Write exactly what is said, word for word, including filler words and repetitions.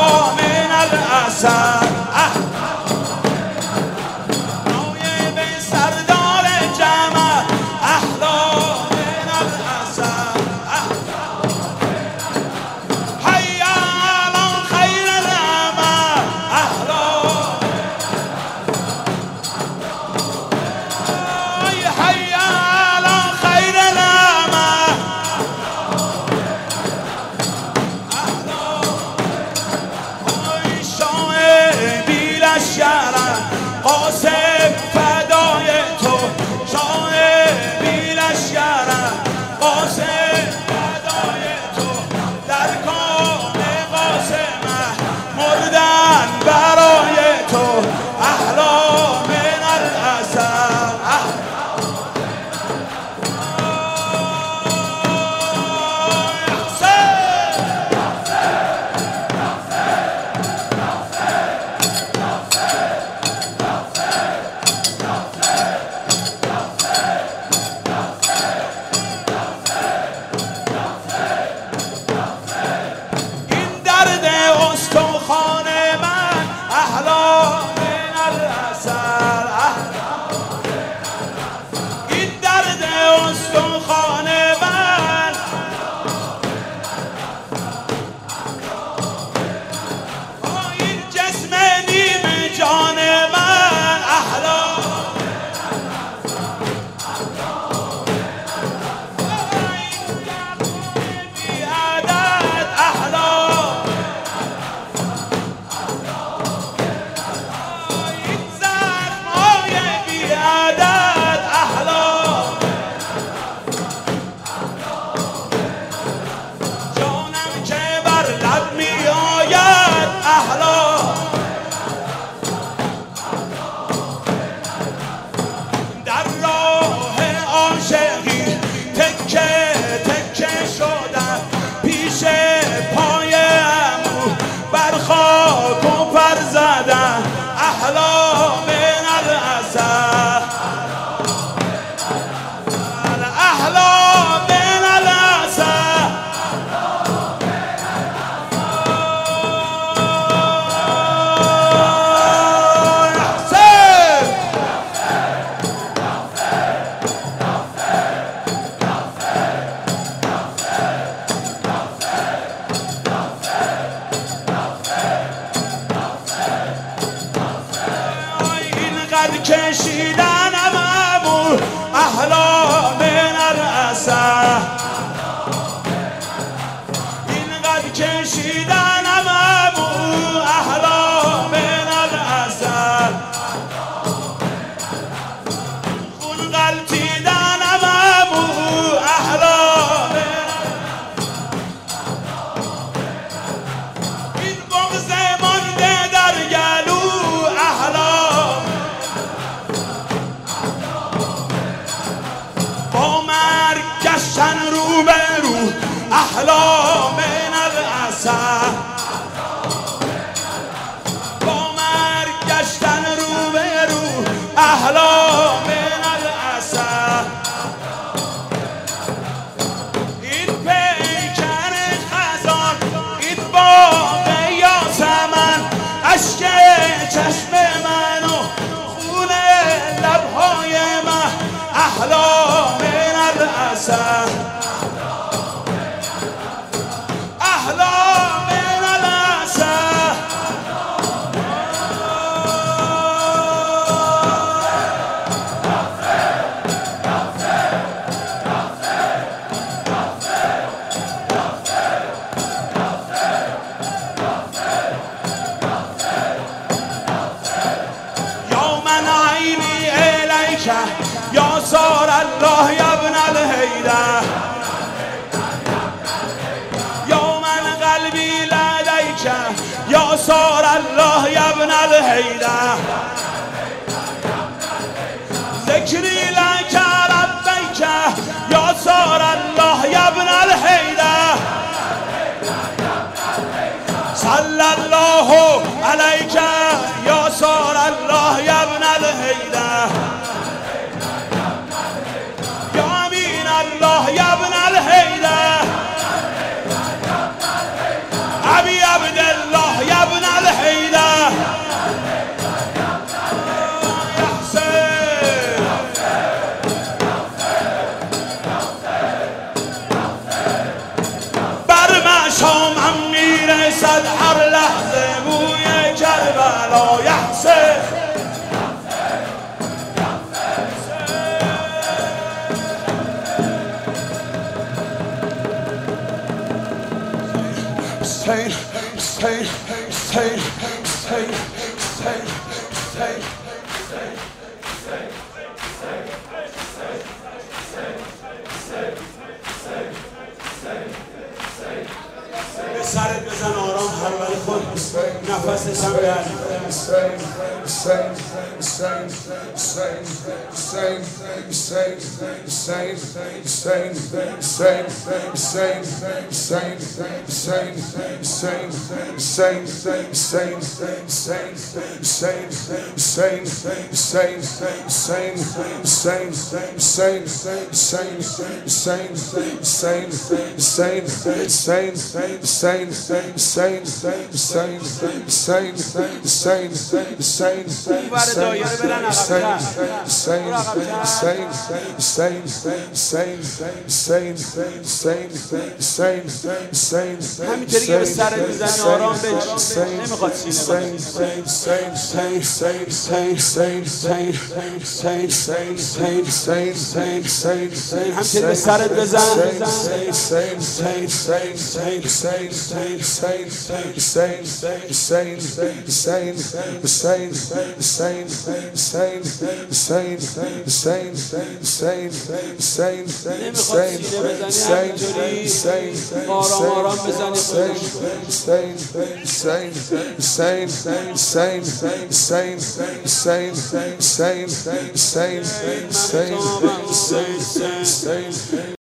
من الاسد نایب سردار جمع احلا من الاسد حی علی خیر العمل احلا حی علی خیر العمل قاسم فدای تو شاه بی لشکرم قاسم فدای تو در کام قاسم مردن برای تو احلا من الاسد کشیدن مامور احلا من الاسد اینقدر کشیدن مامور احلا من الاسد خون غلطیدن مامور احلا من این بغض مانده در گلو احلا گشتن رو به رو احلا من الاسد با مرگ گشتن رو به رو احلا من الاسد این پیکر خزان این باغ یاسمن اشک چشم من و خون لبهای من احلا من الاسد احلا من الاسد یا من عینی الیک یا سار الله یا ابن الهیدر یا من قلبی لدیک یا سار الله یا ابن الهیدر ذکری لک ربیک یا سار الله یا ابن الهیدر صلی الله علیک یا سار الله یا ابن الهیدر الله يا ابن الهيدر أبي عبد الله يا Hussein, Hussein, Hussein, Hussein. به سرت بزن آرام هر خود نفسش هم گرد Sane, sane, sane, sane, sane, sane, sane, sane, sane, sane, همینطوری که به سرت میزنی آرام بش نمیخواد سینه همینطوری به سرت بزن Sane, sane, sane, sane, sane, sane, sane, sane, sane, sane, sane, sane, sane, sane, نمیخواد سینه بزنی همینطوری آرام آرام بزنی خودش